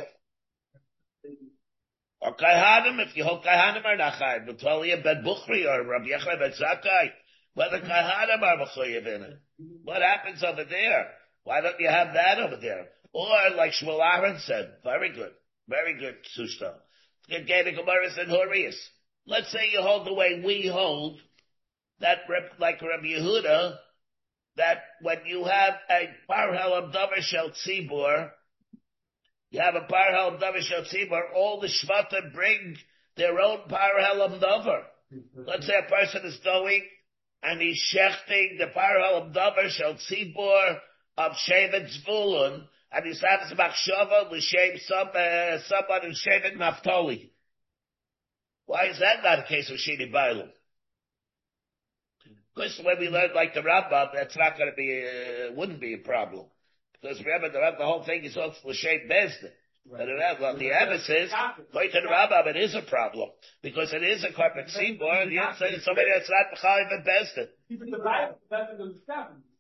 Or Kaihanim, if you hold Kaihanim are not chayv, B'toliya ben Bukhri or Rabbi Yechai ben Zakkai, whether Kaihanim are B'choyev in it. What happens over there? Why don't you have that over there? Or like Shmuel Aaron said, very good, very good, Sushta. Get Gemara and Horius. Let's say you hold the way we hold, that like Rabbi Yehuda, that when you have a parhel of davar shel tzibur, you have a parhel of davar shel tzibur, all the shvatim bring their own parhel of davar. Let's say a person is going and he's shechting the parhel of davar shel tzibur of Shevet Zvulun, and he's having machshava l'shem some uh, someone in Shevet Naftali. Why is that not a case of Shini Bailam? Because when we learned like the Rambam, that's not going to be, uh, wouldn't be a problem. Because remember, the, the whole thing is also l'shem bezdin. Right. And the, well, the emphasis, according to the Rambam, it is a problem. Because it is a carpet seaboard, and the inside is somebody that's not b'chayiv and bezdin. Even the Bible doesn't understand.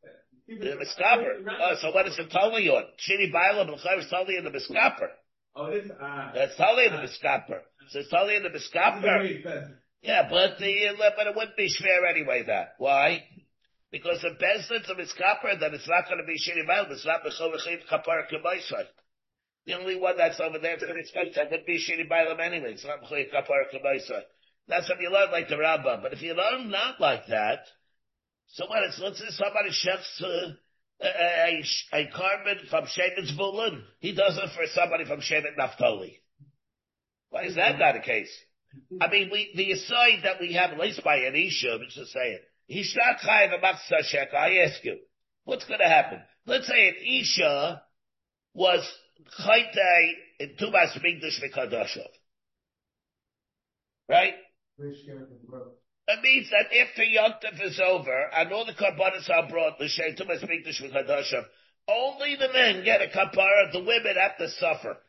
The miskaper. Oh, so what is it totally on? Shini Bailam L'chayr is totally in the miskaper. Oh, it is? Ah. That's totally in the miskaper. So it's totally in the miskaper. Yeah, but the, but it wouldn't be shver anyway, that. Why? Because if Bezdin's a miskaper, then it's not going to be Shini Bailam. It's not the Chovachim Kapar K'maisai. The only one that's over there to expect that would be Shini Bailam anyway. It's not Chovachim Kapar K'maisai. That's if you learn like the Rambam. But if you learn not like that, so what? It's, let's say somebody chefs uh, a, a, a carbon from Shevet Zvulun. He does it for somebody from Shevet Naphtali. Why is that not the case? I mean, we, the aside that we have, at least by an Isha, which is saying, he's not chayiv a machzah shek. I ask you, what's going to happen? Let's say an Isha was chaytei in Tumas Migdash v'Kadashov. Right? That means that after Yom Tov is over and all the karbanos are brought, l'shem Tumas Migdash v'Kadashov, only the men get a kapara. The women have to suffer.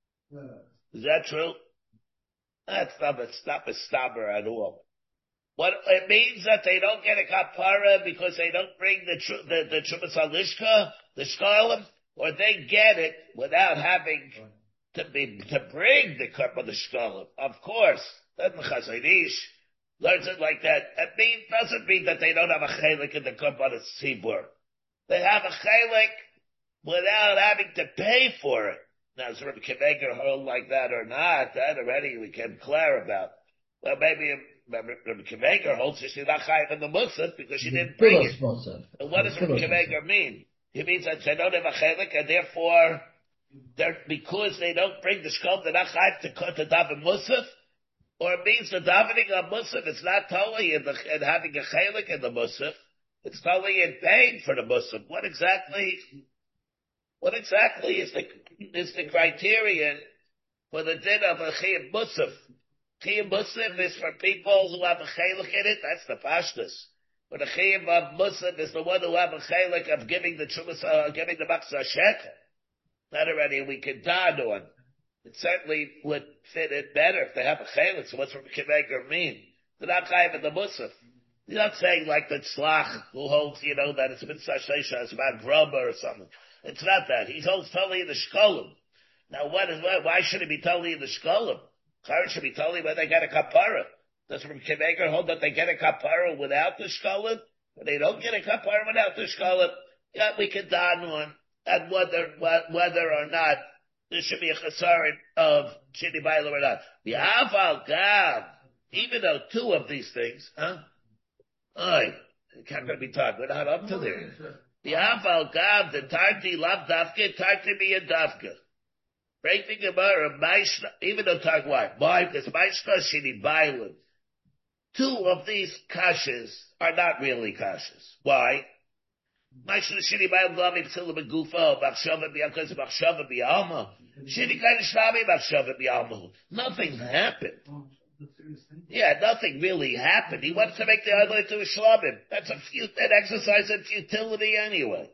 Is that true? That's not a stop a stabber at all. What it means that they don't get a kapara because they don't bring the tr- the the Trumas Alishka, the shkalim, or they get it without having to be to bring the cup of the shkalim. Of course, that Chazon Ish learns it like that. It mean, doesn't mean that they don't have a chelik in the cup of the tzibur. They have a chelik without having to pay for it. Now, is Rabbi Kiveger hold like that or not? That already we can clear about. Well, maybe Rabbi Kiveger holds that she's not chayiv in the musaf because she didn't bring it. And what does Rabbi Kiveger mean? He means that they don't have a chelik and therefore, they're, because they don't bring the shkol, they're not chayiv to cut the daven musaf? Or it means the davening of musaf is not totally in, the, in having a chelik in the musaf. It's totally in paying for the musaf. What exactly... What exactly is the is the criterion for the din of a chiyuv musaf? Chiyuv musaf is for people who have a chelik in it. That's the pashtus. But a chiyuv of musaf is the one who have a chelik of giving the trumas, uh, giving the machzah shekel. That already we can down on. It certainly would fit it better if they have a chelik. So what's Rabbi Kiveger mean? They're not chayiv in the musaf. You're not saying like the tzlach who holds, you know, that it's mitzvah sheisha, it's about grubba or something. It's not that. He holds totally in the shkolim. Now what is, why should it be totally in the shkolim? Chayyim should be totally when they get a kapara. Does Rabbi Kiveger hold that they get a kapara without the shkolim? When they don't get a kapara without the shkolim? Yeah, we can down on, and whether, whether or not there should be a chesaron of Shini Bailam or not. The Aval Gav, even though two of these things, huh? Oy, it can't be talked. We're not up to there. The Aval Gav, the Tarti Lav Davke, Tarti be a Davke. Break the Gemara, even though talk why? Why? Because Maishka Shini Bailam. Two of these kashas are not really kashas. Why? Maishka Shini Bailam Lami P'tila Begufa, Bachshava B'Yakaz, Bachshava B'Yalma. Shini Kain Shlami, Bachshava B'Yalma. Nothing happened. Yeah, nothing really happened. He wants to make the idol to a shlabim. That's a fut- an exercise in futility anyway.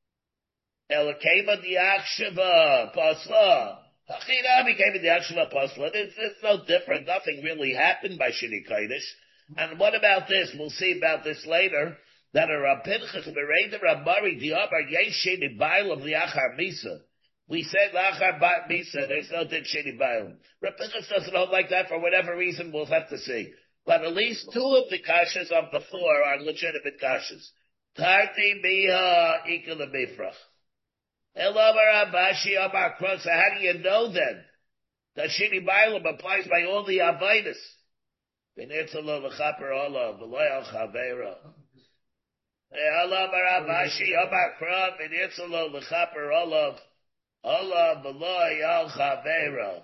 Elakema diakshava pasla. Hachina became the akshava pasla. It's, it's no different. Nothing really happened by Shini Kodesh. And what about this? We'll see about this later. That a Rav Pinchas Bereda Rav Mari Diabar Yeshini Bailam Liachar Misa. We said Lachar Bat Misa, there's no din Shini Bailam. Rav Pinchas doesn't hold like that for whatever reason, we'll have to see. But at least two of the kashas of the four are legitimate kashas. Tarti Biha Ikala Bifrach. Elamar Abashi Amar Kron. So how do you know then that Shini Bailam applies by all the Avaitis? V'nirtzalo l'chaper olav, v'loy al chaveira. Elamar Abashi Amar Kron. V'nirtzalo l'chaper olav. Allah b'loy al chavera.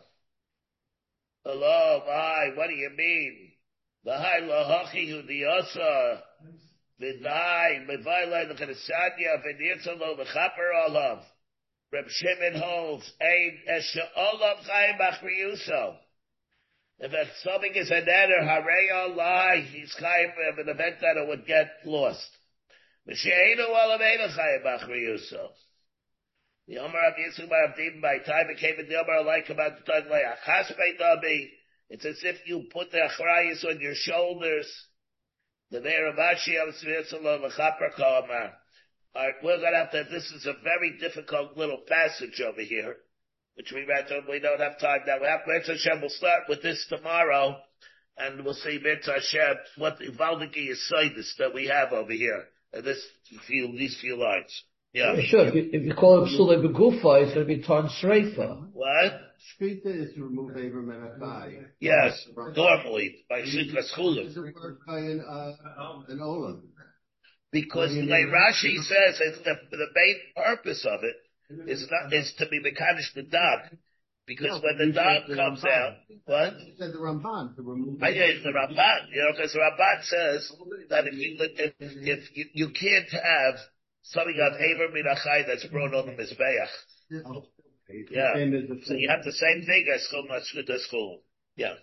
Allah, I, what do you mean? The high lahachi hu diyasa. V'dai, v'vayla l'chadasanya, v'nirtzalo l'chaper olav. Reb Shimon holds, ein esha olav chayim b'achriyuso. If something is an eder, harei Allah, he's chayim of an event that it would get lost. V'she'enu olav einu chayim b'achriyuso. The Omer of Yisuk by Avdim by time it came in the Omer like about the time like Achaspe Dabi. It's as if you put the Achrayas on your shoulders. The Meir of Ashi of Svirtzalo L'chaper Ka'amar. All right, we're gonna have to, this is a very difficult little passage over here, which we read, we don't have time now. We have, Mitzvah Hashem, we'll start with this tomorrow, and we'll see Mitzvah Hashem, what the Valdiki is that we have over here, in this few, these few lines. Yeah. yeah sure, if you, if you call it Psula Begufa, it's gonna be Tarn Sreifa. What? Shkita is to remove Aver Menachai. Yes, normally, by Shikras Chulim. Is it work by an, uh, an Olam? Because the way Rashi says, it's the, the main purpose of it is not, is to be Mekadosh the dog. Because no, when the dog comes Ramban. out, what? You said the Ramban to remove. I know it's the Ramban, you know, because the Ramban says that if you, if, if you, you can't have something of Aver Minachai that's brought on the Mizbeach. Oh. Yeah. So you have the same thing as Chum Mashkuta School. Yeah.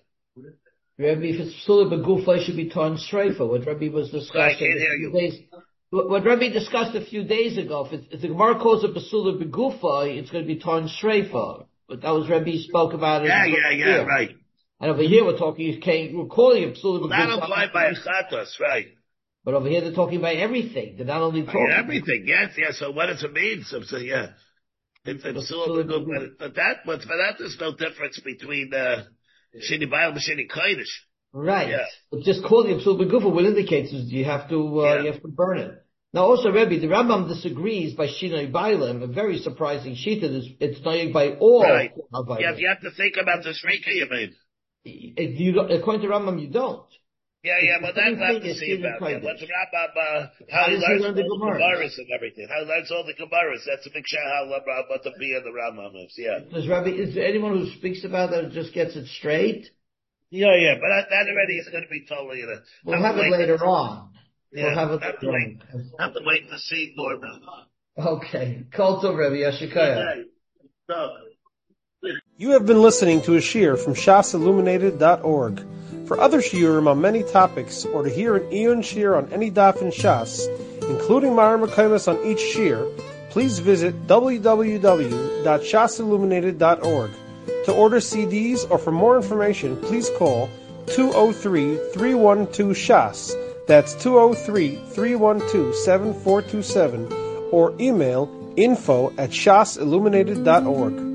Rabbi, if it's Psula Begufa, it should be Tarn Sreifa. What Rabbi was discussing. I can't hear you. Days, what Rabbi discussed a few days ago, if, if the Gemara calls it Psula Begufa, it's going to be Tarn Sreifa. But that was Rabbi spoke about it. Yeah, yeah, yeah, here. Right. And over here we're talking, we're calling it Psula Begufa. Well, that applied by Achatos, right. But over here they're talking about everything. They're not only talking about everything, yes, yes. So what does it mean? So, so yeah. It's, it's Psula Begufa. But that, but for that there's no difference between, uh, Shini Baal and Shini Kodesh. Right. Yeah. But just calling it Psula Begufa will indicate is you have to, uh, yeah. you have to burn it. Now also, Rebbe, the Rambam disagrees by Shinoi Bailim, a very surprising sheet that is, it's noyeg by all. Right. Yeah, you have to think about the Shrika, you mean. If you don't, according to Rambam, you don't. Yeah, yeah, but that's not to see about it. What's Rambam, uh, how, how he learns all the Gemaras and everything. How he learns all the Gemaras. That's a big shah how what the B of the Rambam is, yeah. Does Rabbi, is there anyone who speaks about that and just gets it straight? Yeah, yeah, but that, that already is going to be totally, uh, we'll have, have it later on. Yeah, we'll have it have to wait, have to wait to see more now. Okay. Call to Rabbi Yashikaya. No. You have been listening to a shiur from shas illuminated dot org. For other shiurim on many topics, or to hear an Iyun shiur on any daf in Shas, including Mara Mekaymas on each shiur, please visit w w w dot shas illuminated dot org. To order C Ds or for more information, please call two oh three, three one two, S H A S. That's two oh three, three one two, seven four two seven, or email info at shas illuminated dot org.